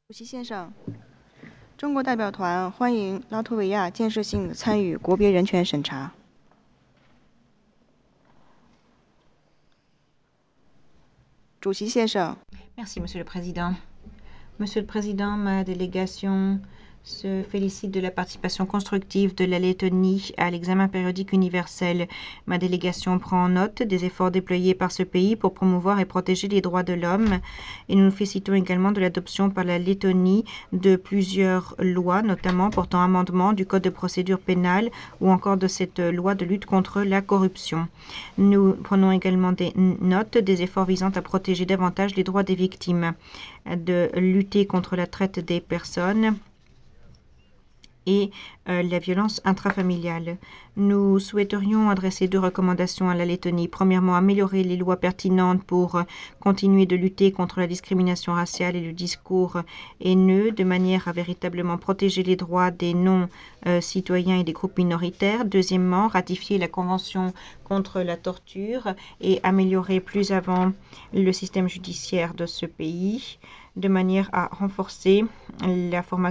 主席先生，中国代表团欢迎拉脱维亚建设性参与国别人权审查。主席先生。 Merci, Monsieur le Président. Monsieur le Président, ma délégation se félicite de la participation constructive de la Lettonie à l'examen périodique universel. Ma délégation prend note des efforts déployés par ce pays pour promouvoir et protéger les droits de l'homme et nous nous félicitons également de l'adoption par la Lettonie de plusieurs lois, notamment portant amendement du Code de procédure pénale ou encore de cette loi de lutte contre la corruption. Nous prenons également des notes des efforts visant à protéger davantage les droits des victimes, de lutter contre la traite des personnes et la violence intrafamiliale. Nous souhaiterions adresser 2 recommandations à la Lettonie. Premièrement, améliorer les lois pertinentes pour continuer de lutter contre la discrimination raciale et le discours haineux de manière à véritablement protéger les droits des non-citoyens et des groupes minoritaires. Deuxièmement, ratifier la Convention contre la torture et améliorer plus avant le système judiciaire de ce pays de manière à renforcer la formation